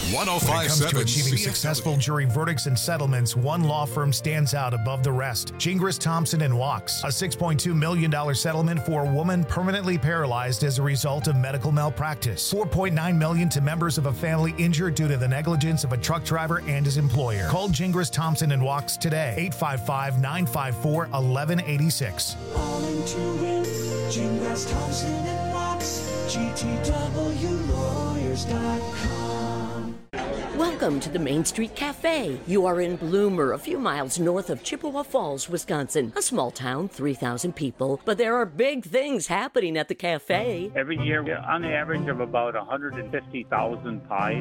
When it comes to 105.7 achieving CFW. successful jury verdicts and settlements, one law firm stands out above the rest. Gingras, Thompson & Walks. A $6.2 million settlement for a woman permanently paralyzed as a result of medical malpractice. $4.9 million to members of a family injured due to the negligence of a truck driver and his employer. Call Gingras, Thompson & Walks today. 855-954-1186. All into it. Gingras, Thompson & Walks. GTWlawyers.com. Welcome to the Main Street Cafe. You are in Bloomer, a few miles north of Chippewa Falls, Wisconsin. A small town, 3,000 people, but there are big things happening at the cafe. Every year, on the average of about 150,000 pies.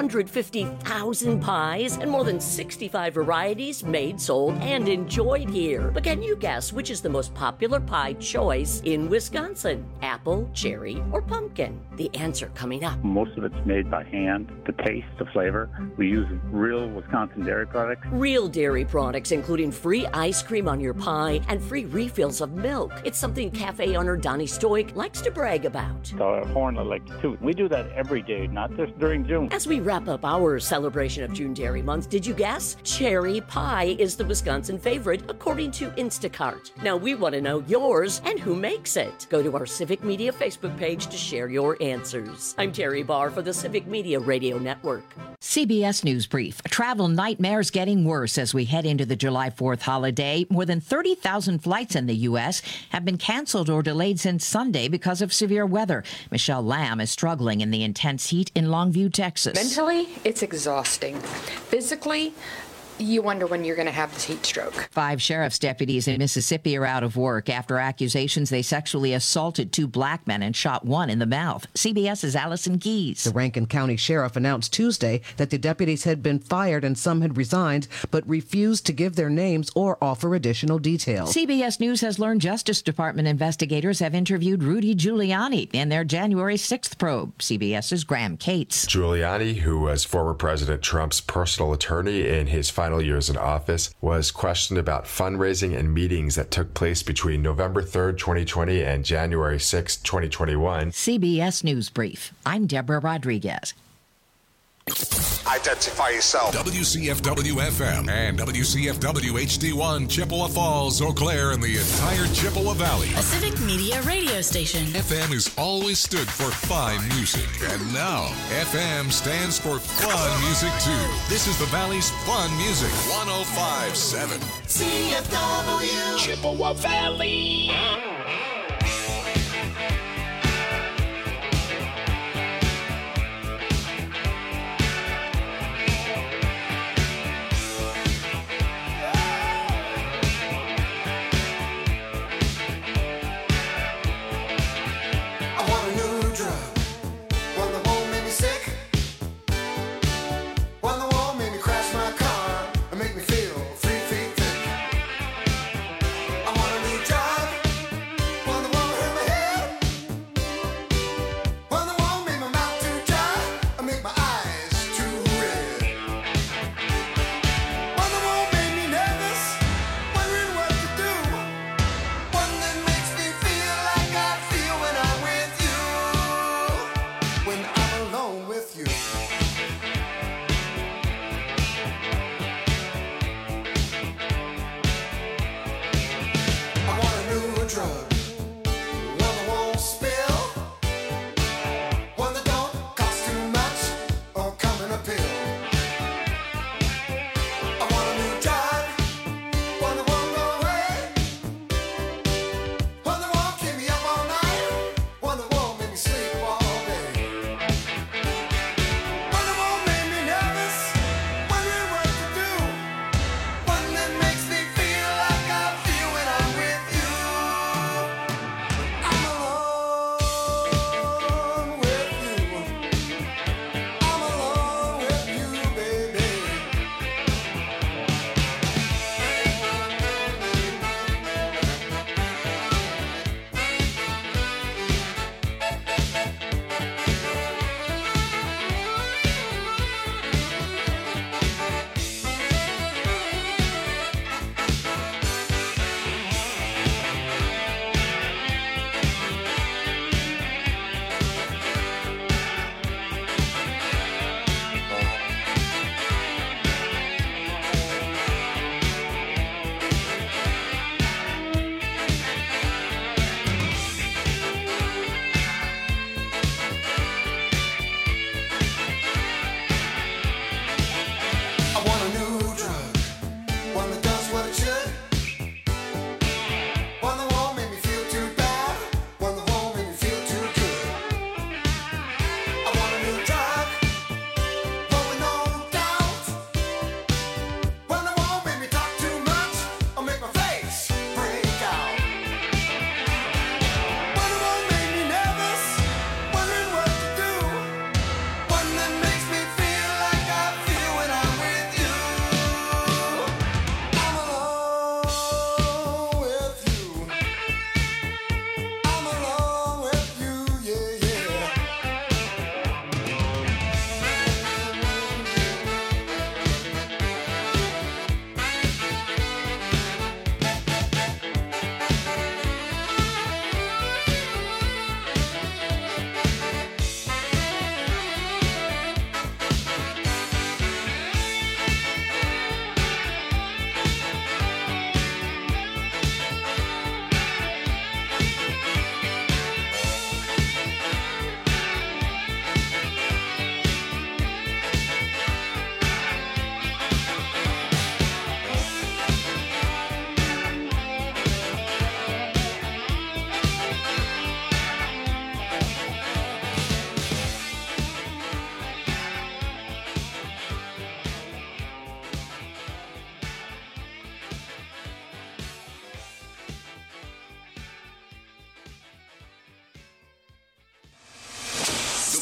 150,000 pies and more than 65 varieties made, sold, and enjoyed here. But can you guess which is the most popular pie choice in Wisconsin? Apple, cherry, or pumpkin? The answer coming up. Most of it's made by hand. The taste, the flavor. We use real Wisconsin dairy products. Real dairy products, including free ice cream on your pie and free refills of milk. It's something cafe owner Donnie Stoic likes to brag about. The horn I like too. We do that every day, not just during June. As we wrap up our celebration of June Dairy Month, did you guess? Cherry pie is the Wisconsin favorite, according to Instacart. Now we want to know yours and who makes it. Go to our Civic Media Facebook page to share your answers. I'm Terry Barr for the Civic Media Radio Network. CBS News Brief. Travel nightmares getting worse as we head into the July 4th holiday. More than 30,000 flights in the U.S. have been canceled or delayed since Sunday because of severe weather. Michelle Lamb is struggling in the intense heat in Longview, Texas. Mentally, it's exhausting. Physically, you wonder when you're going to have this heat stroke. 5 sheriff's deputies in Mississippi are out of work after accusations they sexually assaulted 2 black men and shot one in the mouth. CBS's Allison Keyes. The Rankin County Sheriff announced Tuesday that the deputies had been fired and some had resigned, but refused to give their names or offer additional details. CBS News has learned Justice Department investigators have interviewed Rudy Giuliani in their January 6th probe. CBS's Graham Cates. Giuliani, who was former President Trump's personal attorney in his final years in office, was questioned about fundraising and meetings that took place between November 3rd, 2020 and January 6th, 2021. CBS News Brief. I'm Deborah Rodriguez. Identify yourself. WCFW-FM and WCFW-HD1, Chippewa Falls, Eau Claire, and the entire Chippewa Valley. A Civic Media radio station. FM has always stood for fine music. And now, FM stands for fun music, too. This is the Valley's fun music. 105.7 CFW. Chippewa Valley.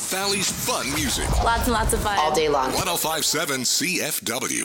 Valley's fun music. Lots and lots of fun. All day long. 105.7 CFW.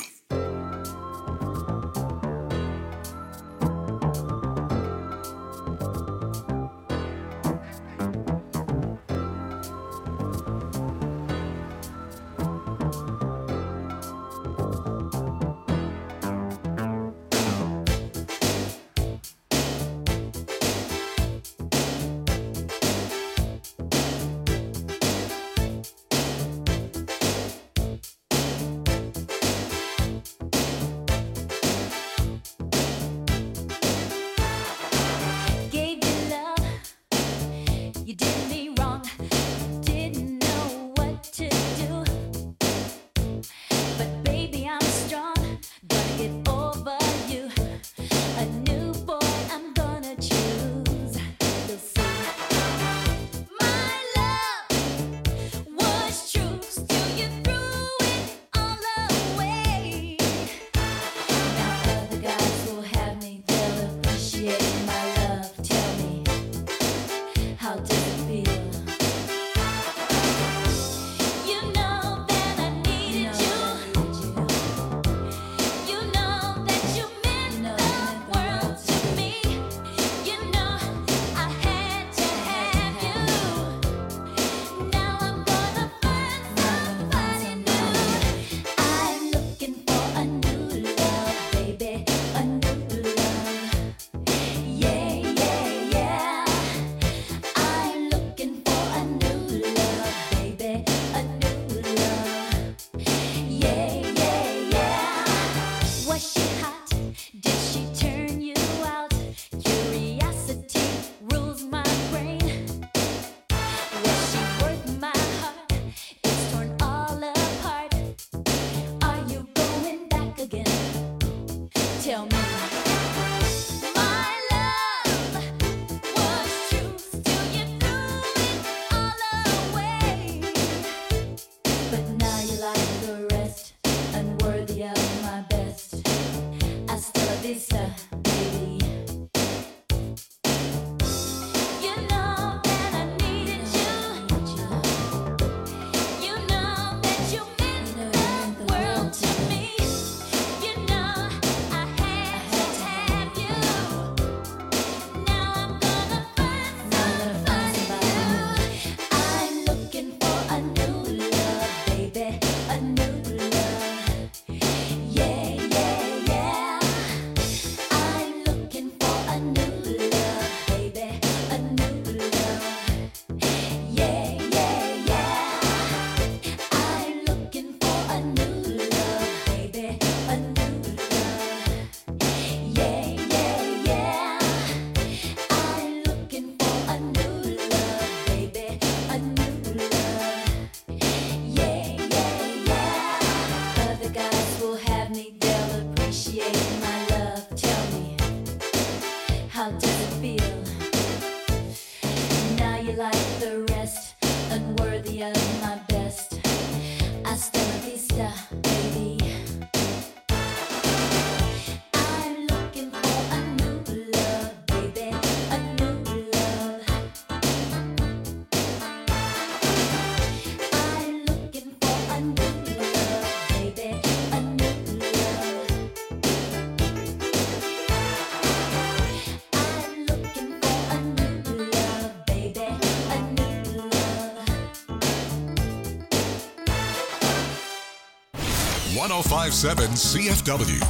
.105.7 CFW.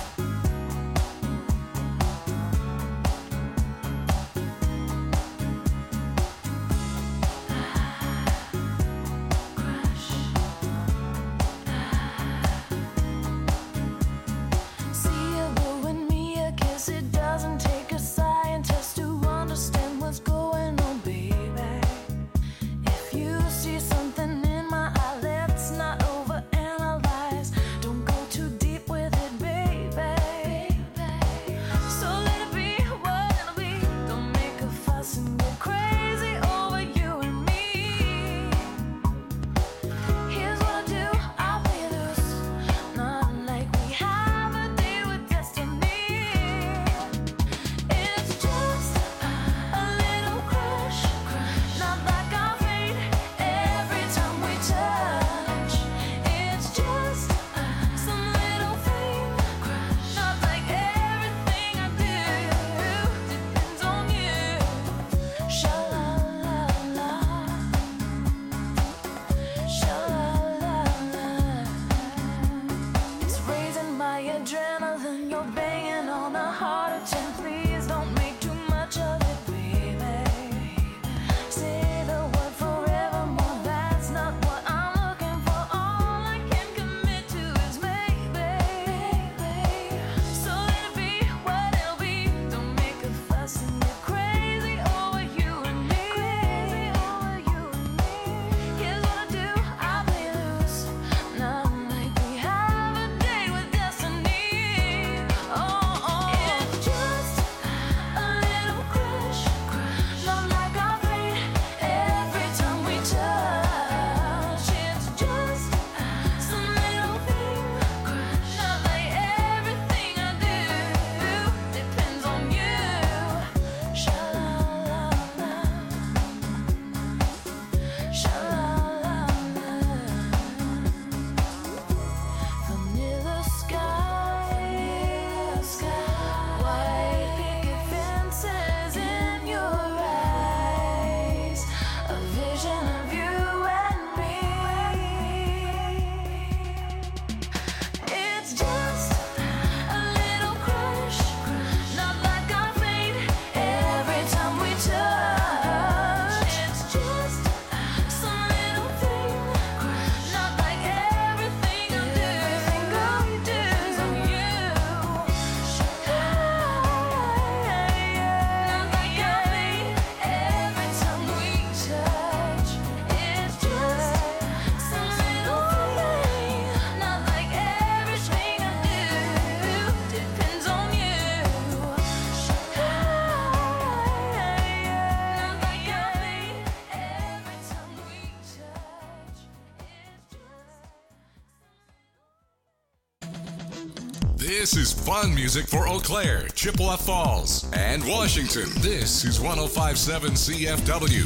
Don't go too deep with it, baby. This is fun music for Eau Claire, Chippewa Falls, and Washington. This is 105.7 CFW.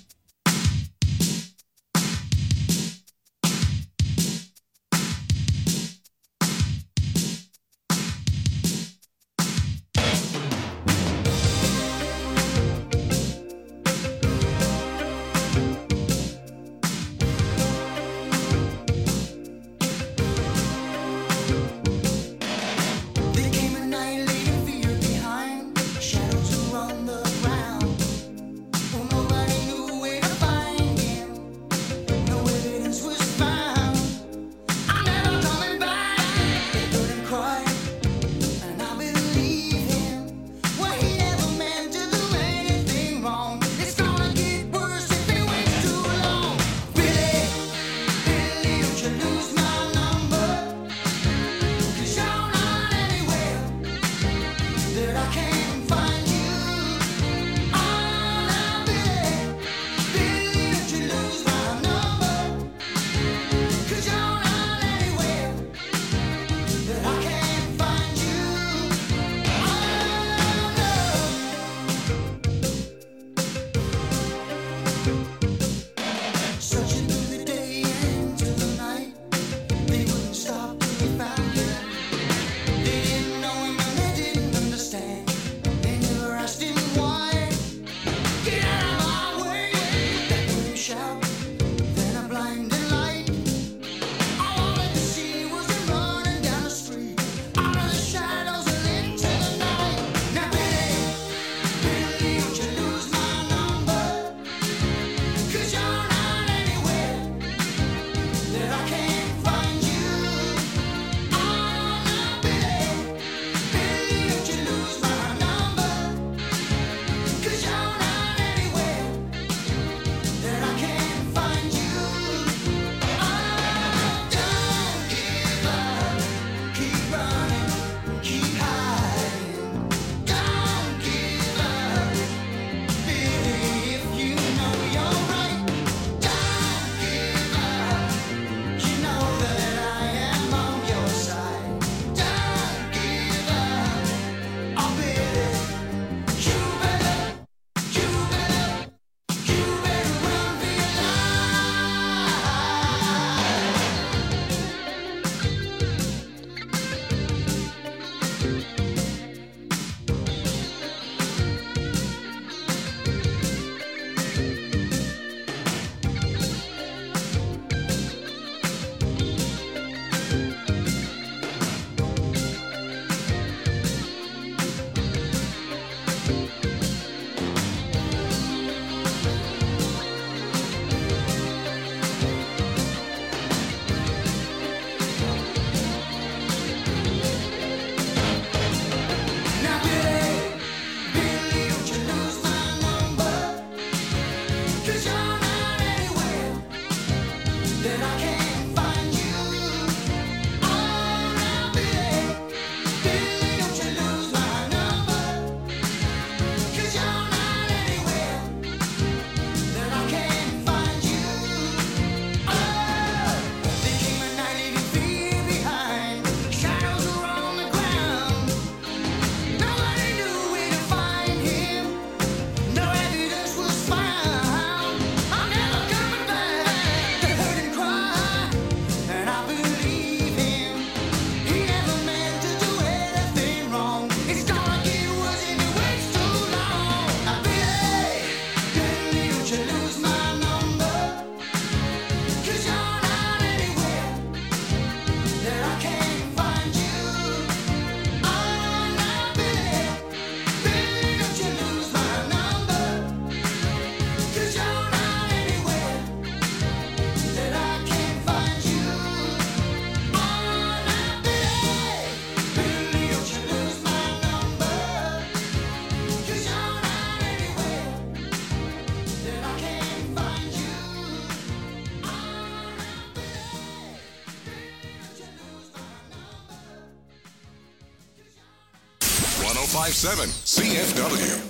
CFW.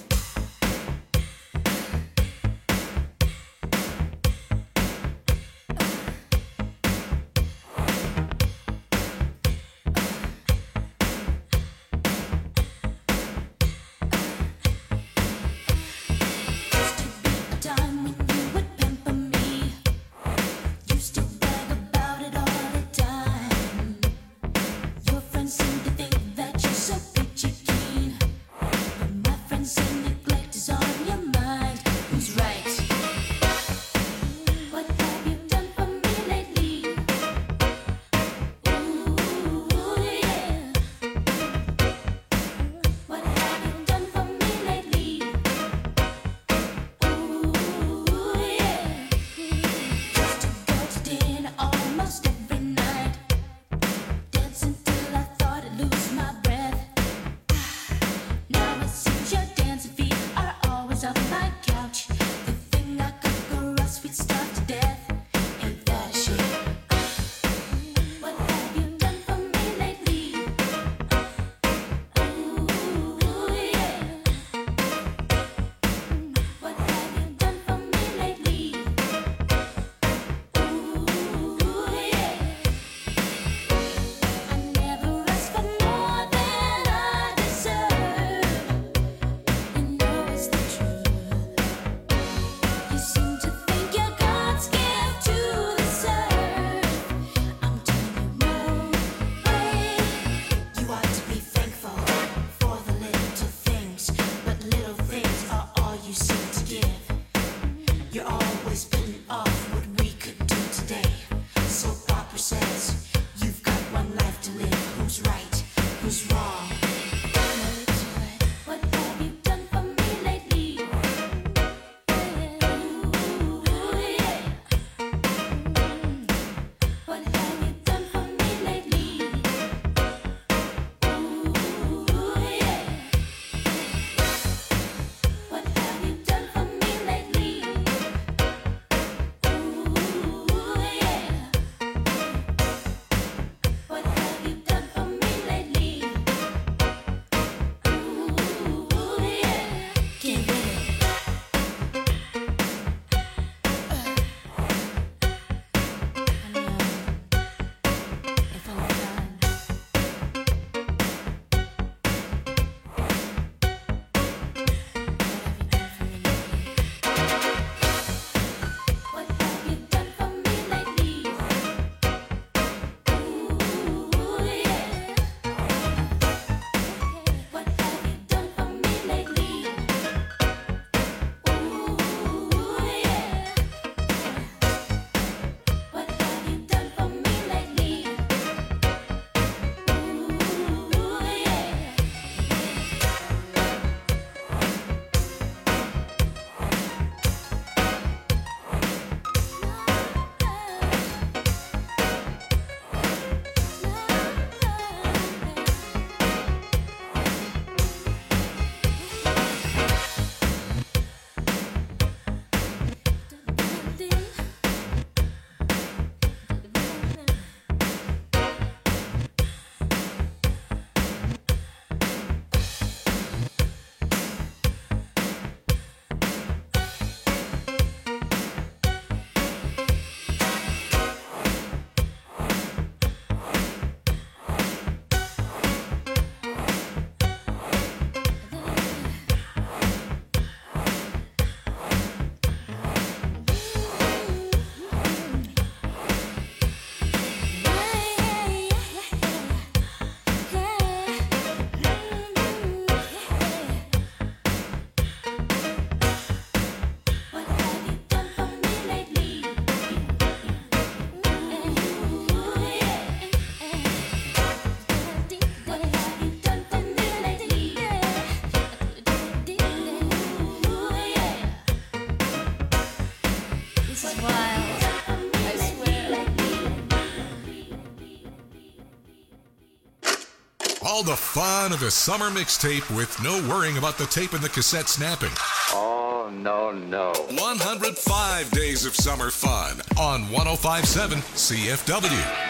All the fun of a summer mixtape with no worrying about the tape and the cassette snapping. Oh, no. 105 days of summer fun on 105.7 CFW.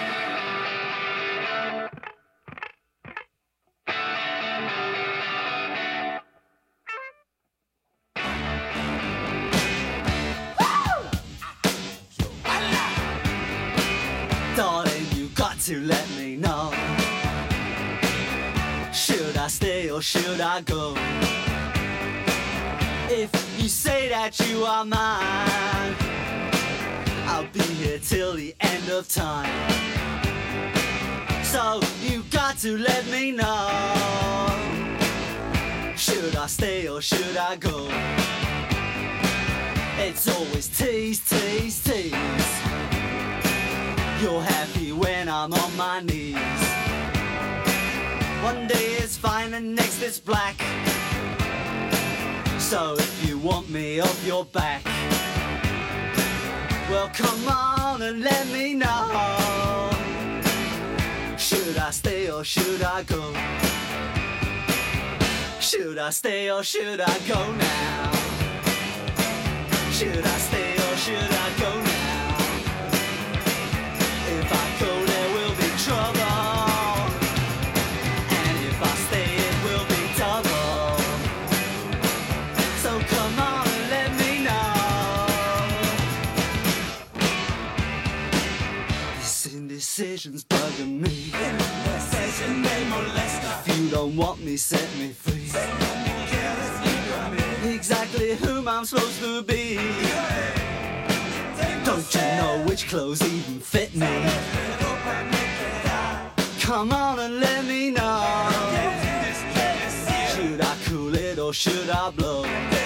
Darling, you got to let me know. Should I stay or should I go? If you say that you are mine, I'll be here till the end of time. So you got to let me know. Should I stay or should I go? It's always tease, tease, tease. You're happy when I'm on my knees. One day it's fine and next it's black. So if you want me off your back, well come on and let me know. Should I stay or should I go? Should I stay or should I go now? Should I stay or should I go now? If I go there will be trouble, and if I stay it will be double. So come on and let me know. This indecision's bugging me. If you don't want me, set me free. Exactly whom I'm supposed to be. Don't you know which clothes even fit me? Come on and let me know. Should I cool it or should I blow?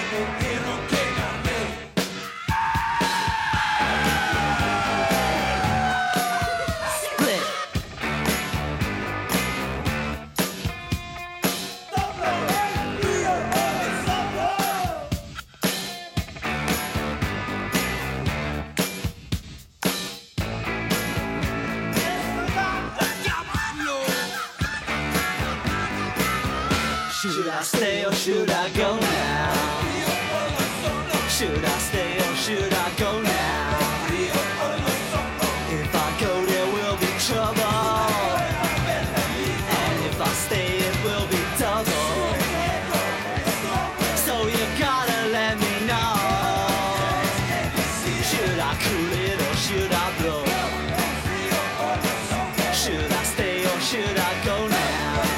Should I stay or should I go now? Should I stay or should I go now? If I go there will be trouble, and if I stay it will be double. So you gotta let me know. Should I cool it or should I blow? Should I stay or should I go now?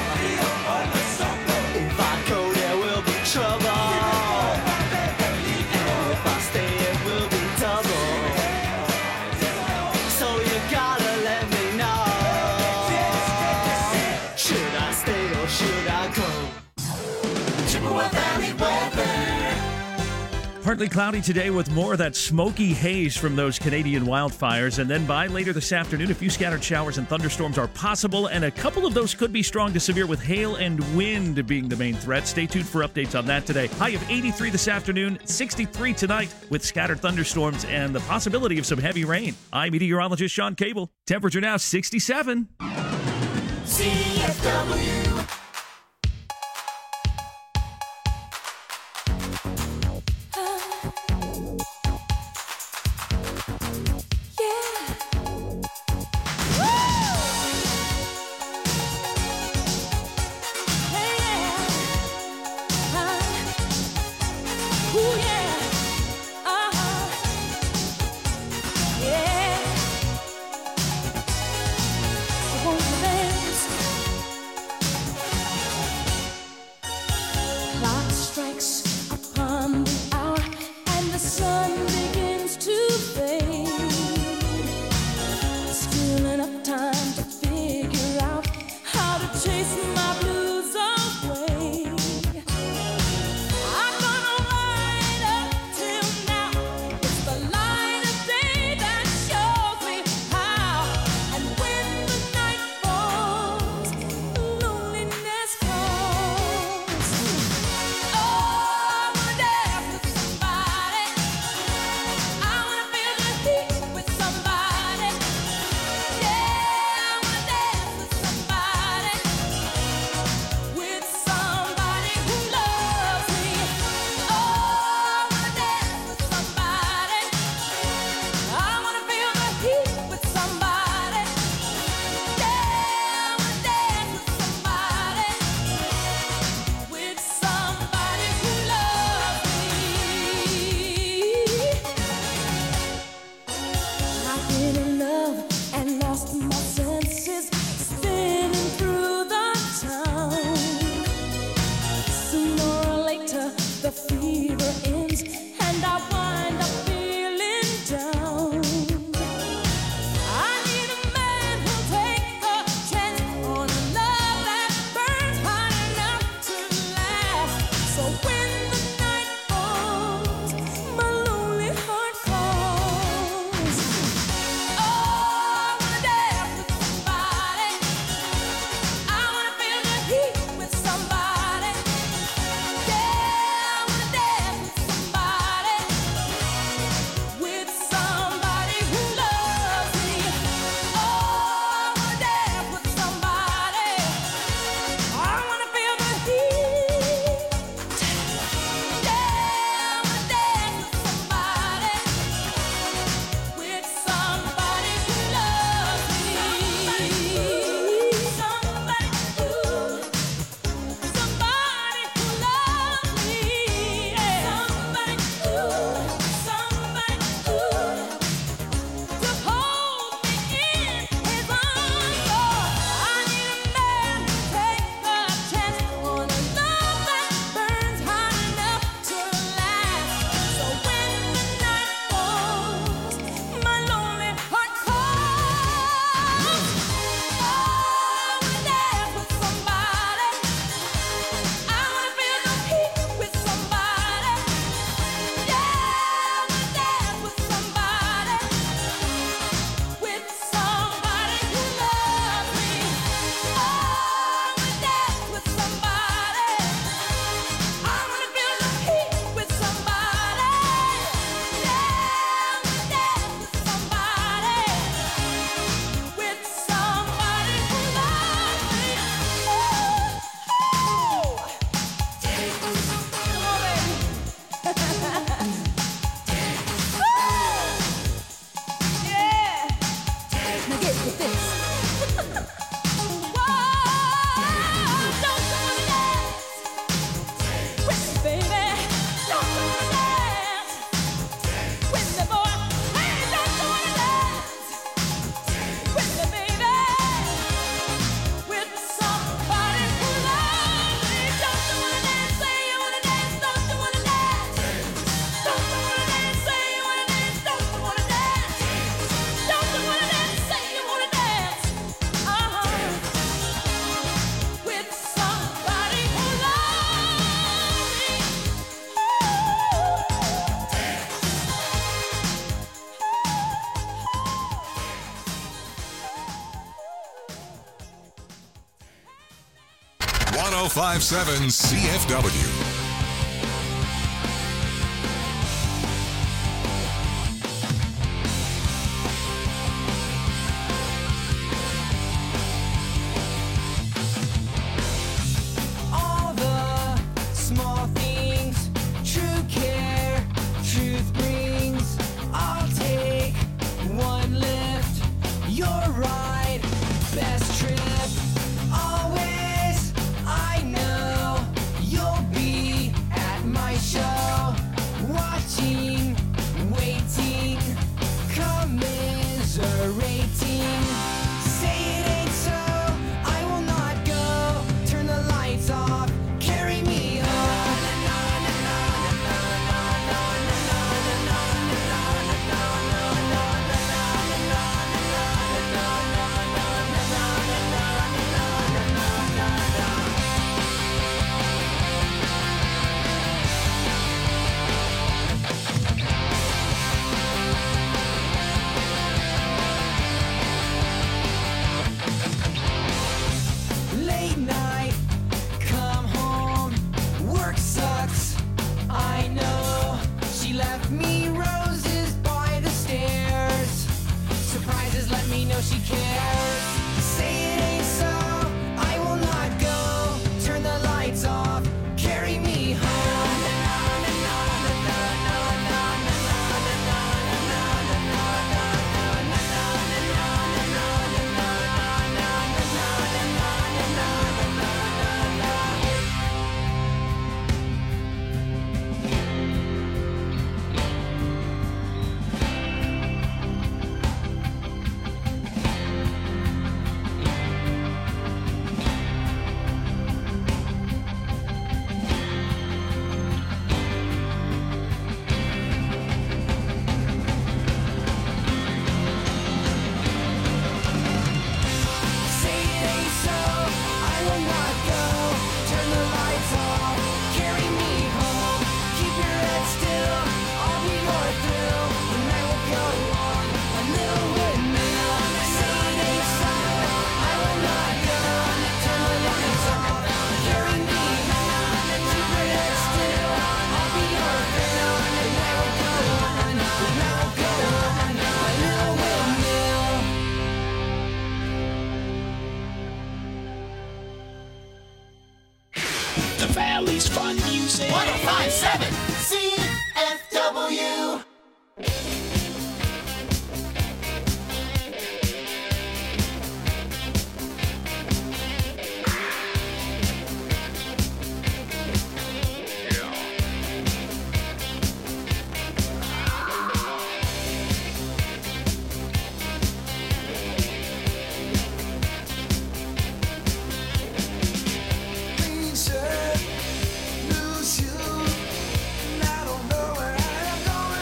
Trouble, and if I stay it will be double. So you gotta let me know. Should I stay or should I go? Chippewa Valley weather. Partly cloudy today with more of that smoky haze from those Canadian wildfires. And then by later this afternoon, a few scattered showers and thunderstorms are possible, and a couple of those could be strong to severe with hail and wind being the main threat. Stay tuned for updates on that today. High of 83 this afternoon, 63 tonight with scattered thunderstorms and the possibility of some heavy rain. I'm meteorologist Sean Cable. Temperature now 67. CFW. 1057 CFW. All the small things, true care, truth brings. I'll take one lift, your ride, best trip. Always, I know you'll be at my show, watching, waiting, commiserating. Say it ain't so, I will not go. Turn the lights off, carry me home. Late night, come home, work sucks, I know. She left me roses by the stairs. Surprises let me know she cares. Say it ain't so, I will not go. Turn the lights off, carry me home. Say it ain't so, I will not go. Turn the lights off, carry me home. Keep your head still, I'll be your thrill. The night will go on, a little windmill. Say it ain't so, I will not go. Turn the lights off, carry me home. Keep your head still, I'll be your thrill. The night will go on, the night will go on, a little windmill. The Valley's Fun Music. 1057 CFW. Lose you, and I don't know where I'm going.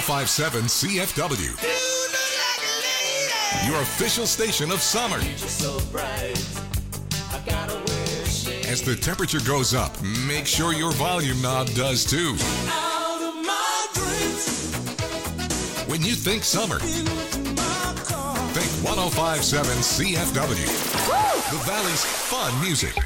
1057 CFW. Your official station of summer. As the temperature goes up, make sure your volume knob does too. When you think summer, think 1057 CFW. The Valley's fun music.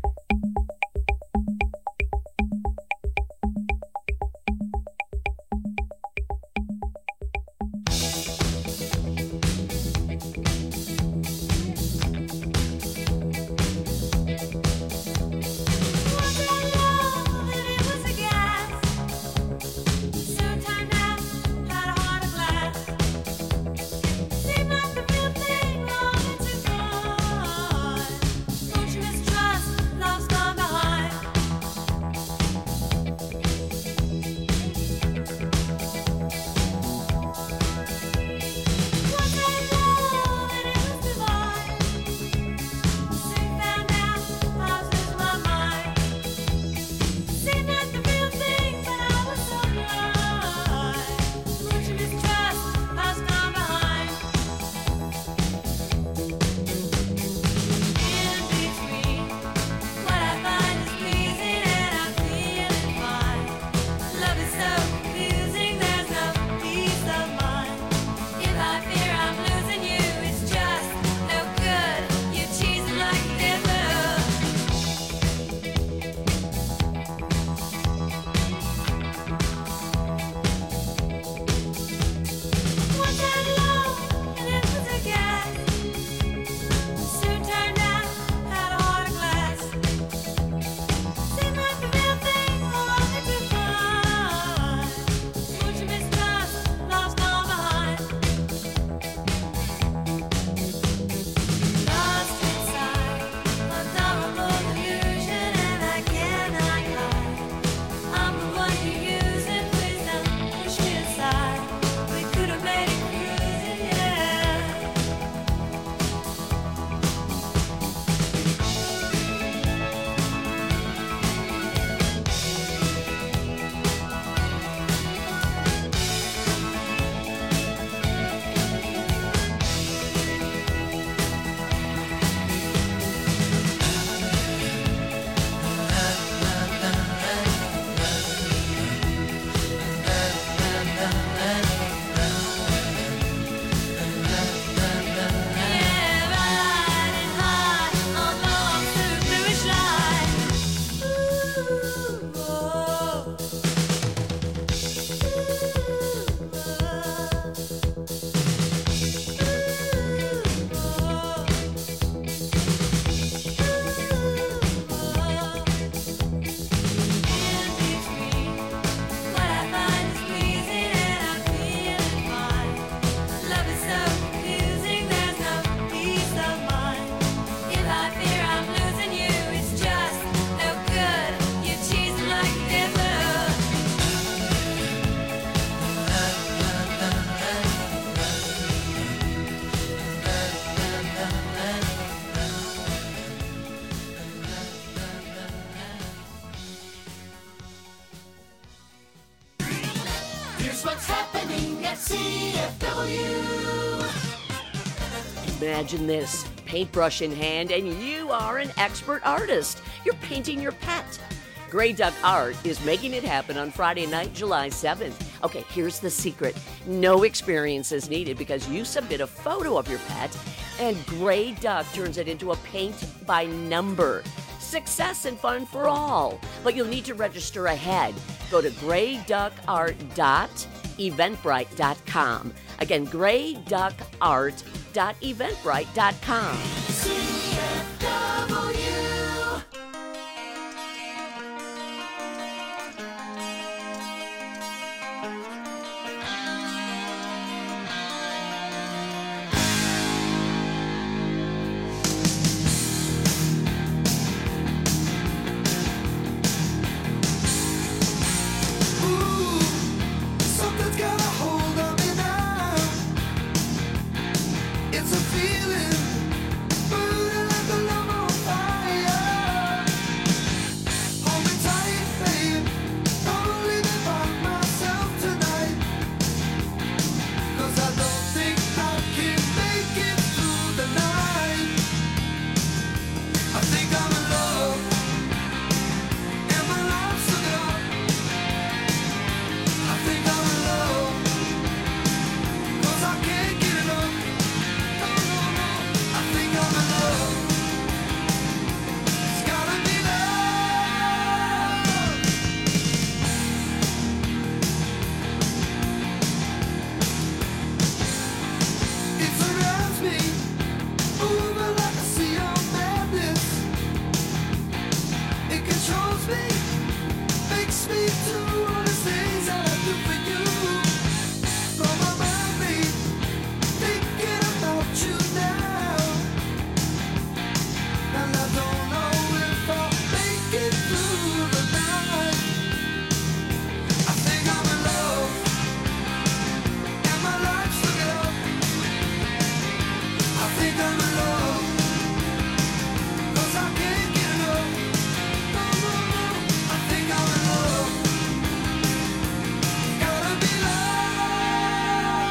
Imagine this, paintbrush in hand, and you are an expert artist. You're painting your pet. Grey Duck Art is making it happen on Friday night, July 7th. Okay, here's the secret. No experience is needed because you submit a photo of your pet, and Grey Duck turns it into a paint by number. Success and fun for all. But you'll need to register ahead. Go to greyduckart.eventbrite.com. Again, greyduckart.eventbrite.com. CFW. It's a feeling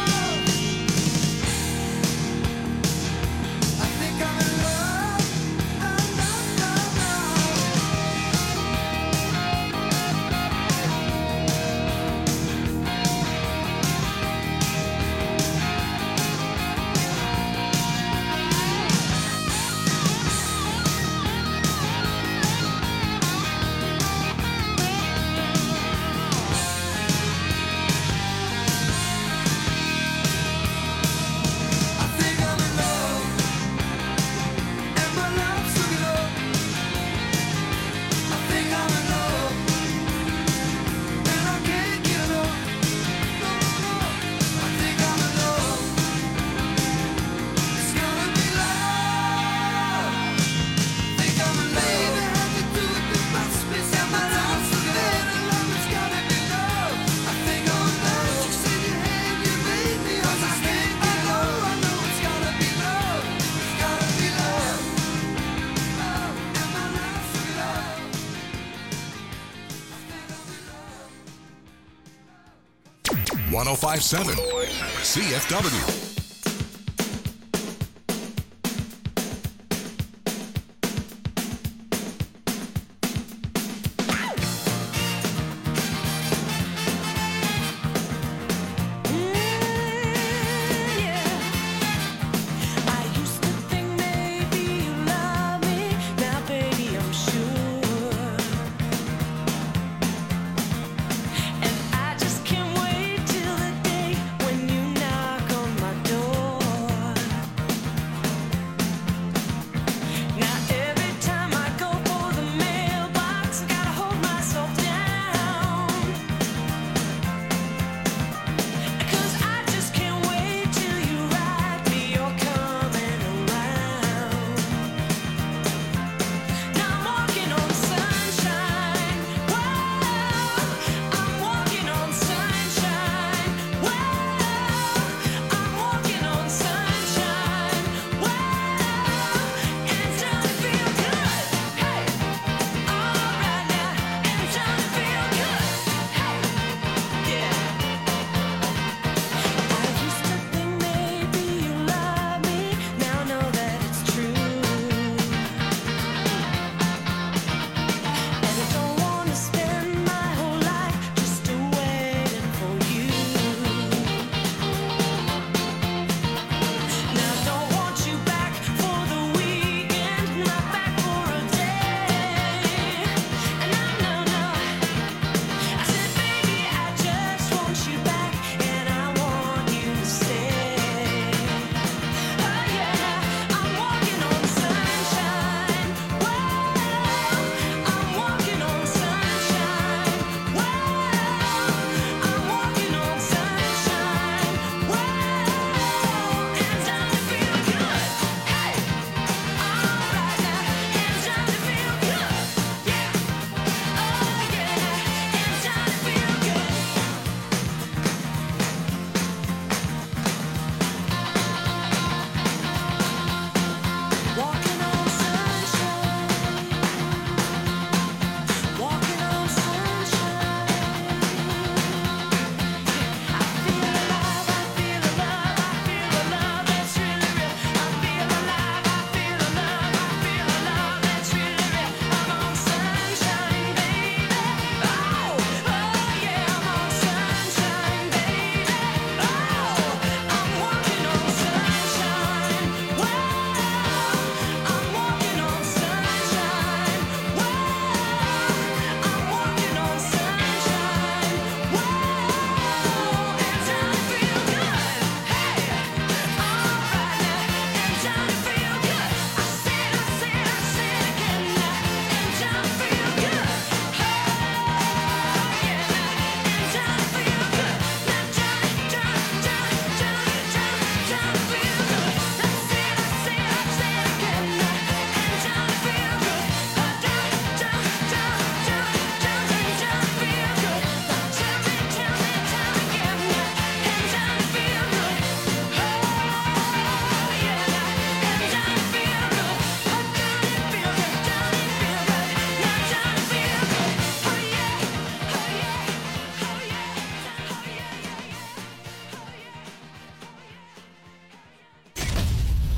1057 CFW. And I just can't wait till the day when you knock on my door.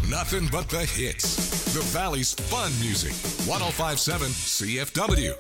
Nothing but the hits. The Valley's fun music. 105.7 CFW.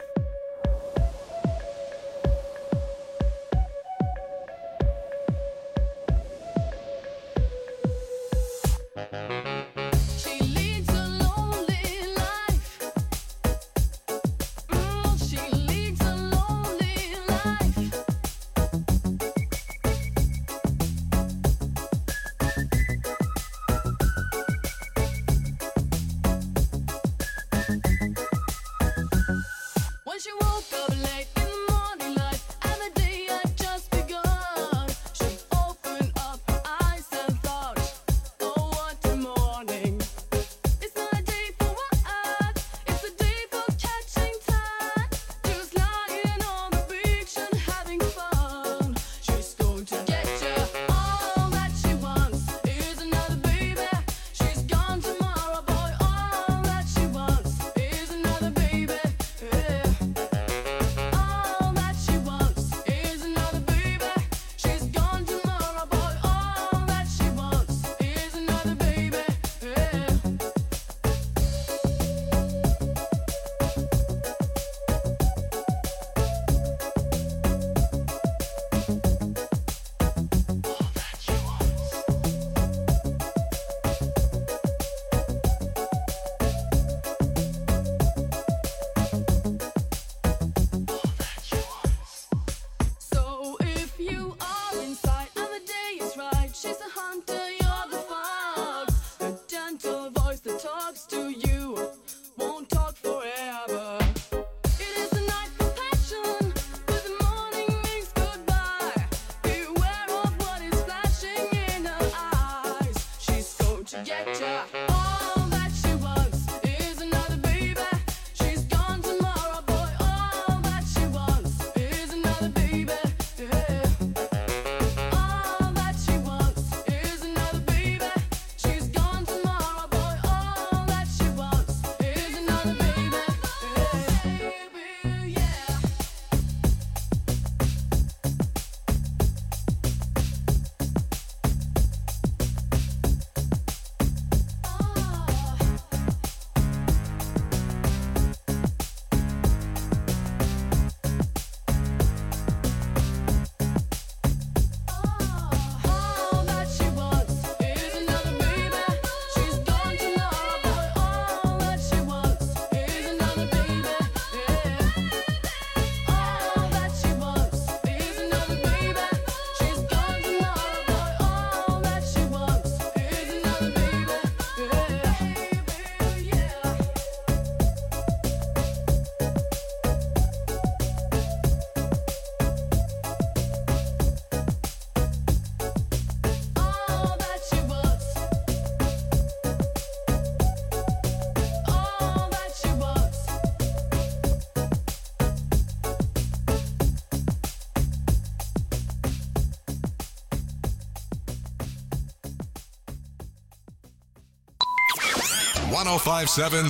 .105.7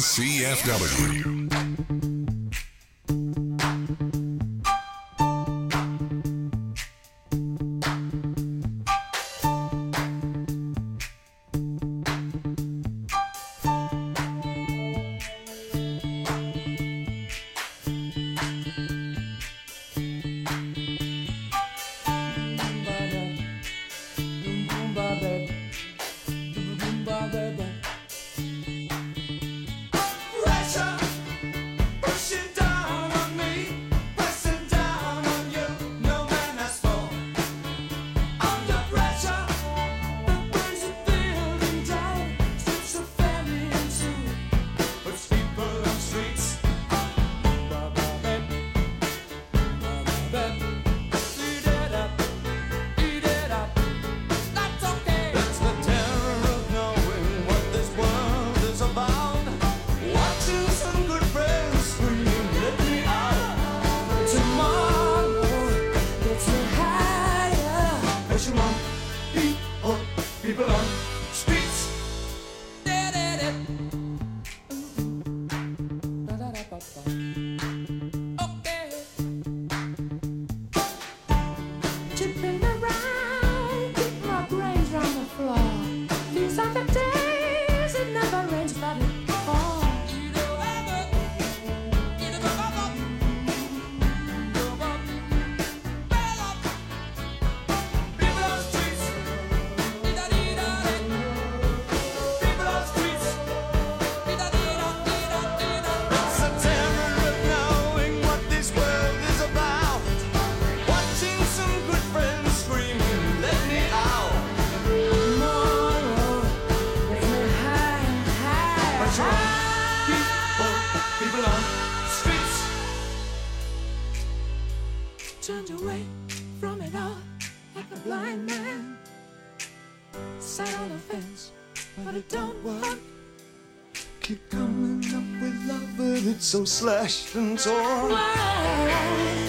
CFW. sat on the fence, but it don't work. Keep coming up with love, but it's so slashed and torn. Why?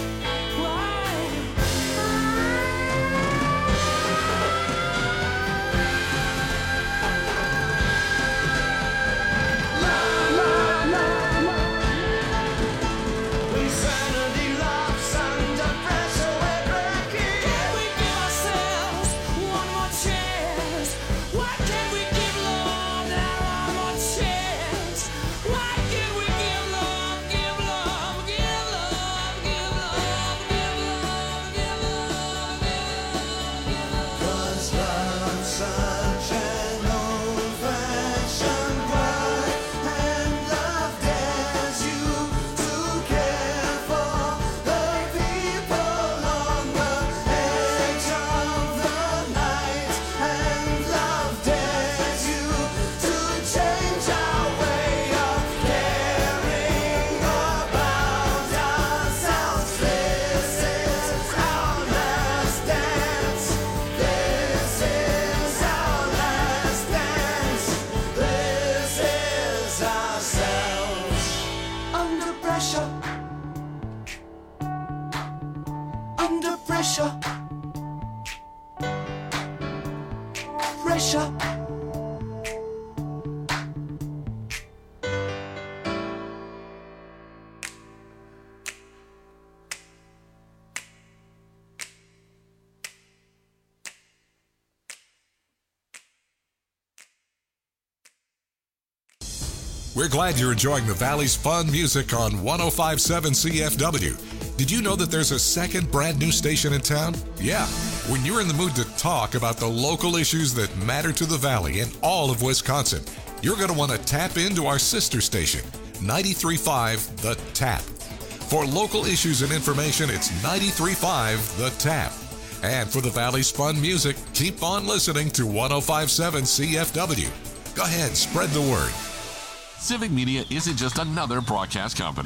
We're glad you're enjoying the Valley's fun music on 105.7 CFW. Did you know that there's a second brand new station in town? Yeah, when you're in the mood to talk about the local issues that matter to the Valley and all of Wisconsin, you're going to want to tap into our sister station, 93.5 The Tap. For local issues and information, it's 93.5 The Tap. And for the Valley's fun music, keep on listening to 105.7 CFW. Go ahead, spread the word. Civic Media isn't just another broadcast company.